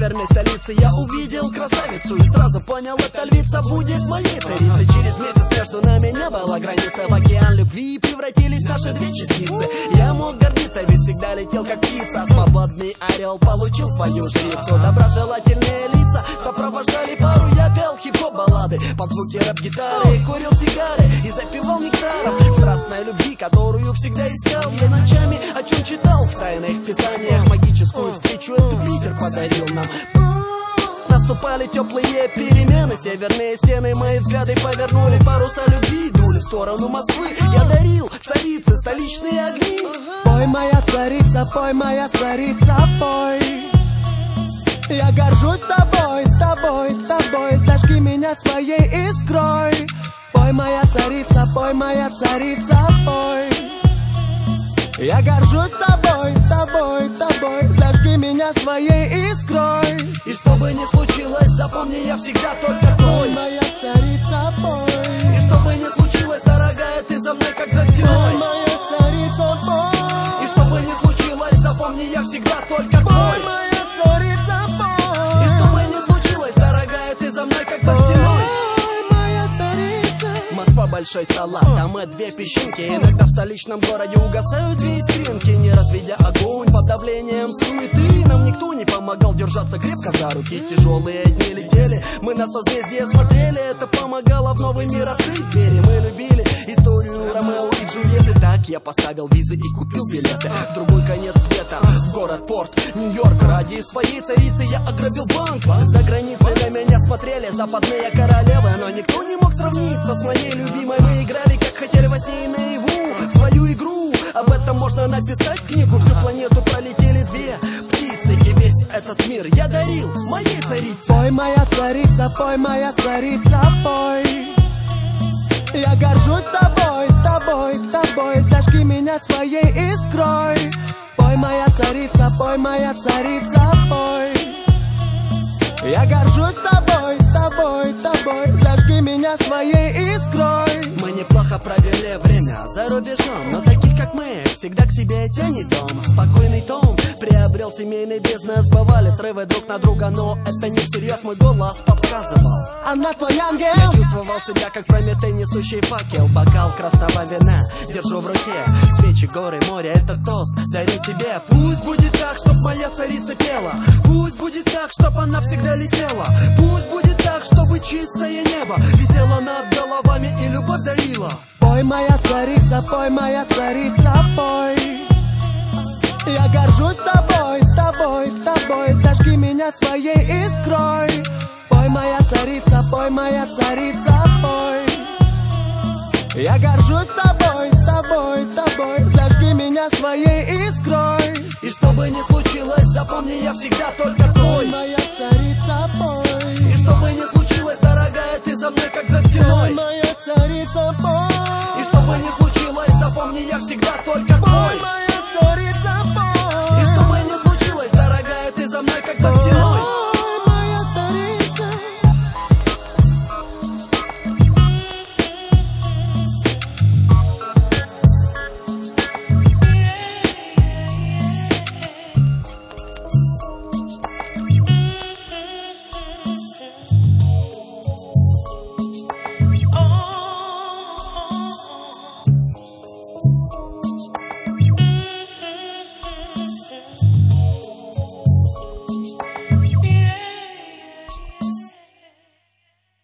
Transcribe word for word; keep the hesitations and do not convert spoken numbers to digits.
северной столице я увидел красавицу и сразу понял, эта львица будет моей царицей. Через месяц между нами не было границы, в океан любви превратились наши две частицы. Я мог гордиться, ведь всегда летел как птица. Свободный орел получил свою жрицу. Доброжелательные лица сопровождали пару. Я пел хип-хоп баллады под звуки рэп-гитары, курил сигары и запивал нектаром страстной любви, которую всегда искал. Я ночами о чем читал в тайных писаниях. Магическую встречу эту Питер подарил нам. Наступали теплые перемены, северные стены мои взгляды повернули, паруса любви дули в сторону Москвы. Я дарил царице столичные огни. Пой, моя царица, пой, моя царица, пой. Я горжусь тобой, тобой, тобой, зажги меня своей искрой. Пой, моя царица, пой, моя царица, пой. Я горжусь тобой, тобой, тобой, зажги меня своей искрой. И что бы ни случилось, запомни, я всегда только твой. Пой, моя царица, пой. И что бы ни случилось, дорогая, ты за мной как за стеной. Пой, моя царица, пой. И что бы ни случилось, запомни, я всегда только твой. Пой, моя царица, пой. И что бы ни случилось, дорогая, ты за мной как за стеной. Москва большой салат, там мы две песчинки. Иногда в столичном городе угасают две искринки. Не разведя огонь под давлением суеты, нам никто не помогал держаться крепко за руки. Тяжелые дни летели, мы на созвездие смотрели. Это помогало в новый мир открыть двери. Мы любили историю Ромео и Джульетты. Так я поставил визы и купил билеты в другой конец света, в город-порт Нью-Йорк. Ради своей царицы я ограбил банк. За границей на меня смотрели западные королевы, но никто не мог сравниться с моей любимой. Мы играли как хотели во сне и наяву в свою игру. Об этом можно написать книгу. Всю планету пролетели две птицы, и весь этот мир я дарил моей царице. Пой, моя царица, пой, моя царица, пой. Я горжусь тобой, тобой, тобой, зажги меня своей искрой. Пой, моя царица, пой, моя царица, пой. Я горжусь тобой, тобой, тобой, зажги меня своей искрой. Мы неплохо провели время за рубежом, но таких как мы всегда к себе тянет дом. Спокойный тон приобрел семейный бизнес. Бывали срывы друг на друга, но это не всерьез, мой голос подсказывал. Она твой ангел. Я чувствовал себя как Прометей, несущий факел. Бокал красного вина держу в руке. Свечи, горы, море, это тост дарю тебе. Пусть будет так, чтоб моя царица пела. Пусть будет так, чтоб она всегда летела. Пусть будет так, чтобы чистое небо висело над головами и любовь дарила. Пой, моя царица, пой, моя царица, пой. Я горжусь тобой, тобой, тобой, зажги меня своей искрой. Пой, моя царица, пой, моя царица, пой. Я горжусь тобой, тобой, тобой, зажги меня своей искрой. И что бы ни случилось, запомни, я всегда только твой. Пой, моя царица, пой. И что бы ни случилось, дорогая, ты за мной как за стеной. Пой, моя царица, пой. И что бы ни случилось, запомни, я всегда только твой.